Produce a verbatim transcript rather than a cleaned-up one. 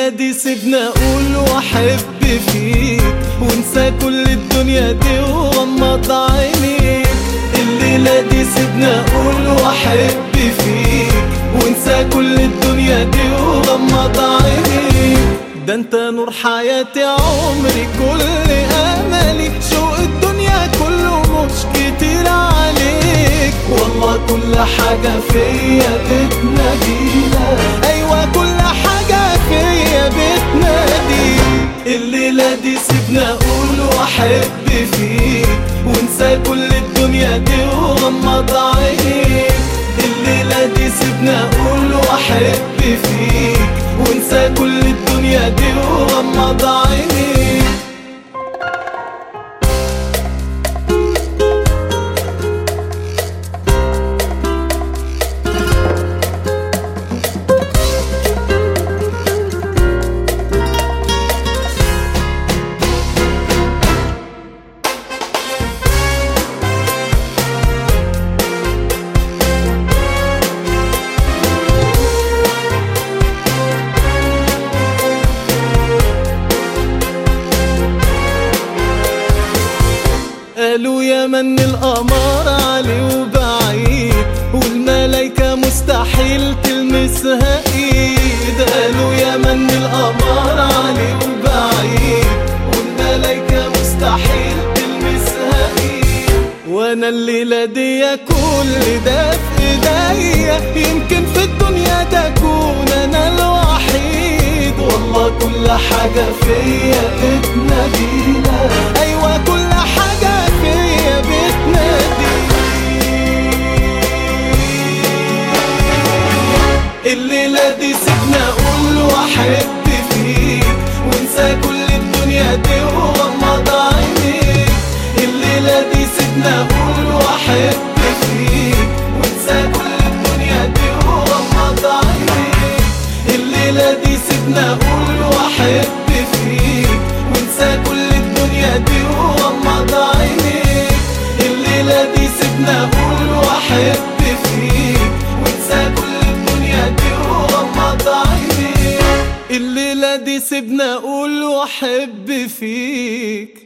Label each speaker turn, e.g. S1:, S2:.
S1: دي سيبنا اقول واحب فيك وانسى كل الدنيا دي وغمض عينيك. الليلة دي سيبنا اقول واحب فيك وانسى كل الدنيا دي وغمض عينيك. ده انت نور حياتي عمري كل املي، شوق الدنيا كله مش كتير عليك. والله كل حاجة فيا بتناديلك، ايوه كل حاجة فيا بتناديك. الليلة دي سيبنا اقول واحب فيك وانسى كل الدنيا دي وغمض عينيك. الليلة دي سيبنا اقول واحب فيك وانسى كل الدنيا دي وغمض عينيك. قالوا يا من القمر علي وبعيد والملايكة مستحيل تلمسها ايد. قالوا يا من القمر علي وبعيد والملايكة مستحيل تلمسها ايد. وانا الليلة دي كل ده في ايديا، يمكن في الدنيا تكون انا الوحيد. والله كل حاجة فيا بتناديلك، ايوه كل حاجة فيا بتناديلك. الليلة دي سيبنا اقول واحب فيك وانسى كل الدنيا دي وغمض عينيك. الليلة دي سيبنا اقول واحب فيك وانسى كل الدنيا دي وغمض عينيك. الليلة دي سيبنا اقول واحب فيك وانسى كل الدنيا دي وغمض عينيك. الليلة دي سيبنا اقول واحب فيك وانسى كل الدنيا دي وغمض عينيك. الليلة دي سيبنا اقول واحب فيك